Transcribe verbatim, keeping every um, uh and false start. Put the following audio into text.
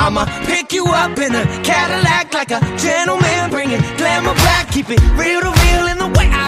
I'ma pick you up in a Cadillac like a gentleman, bring it glamour back, keep it real to real in the way I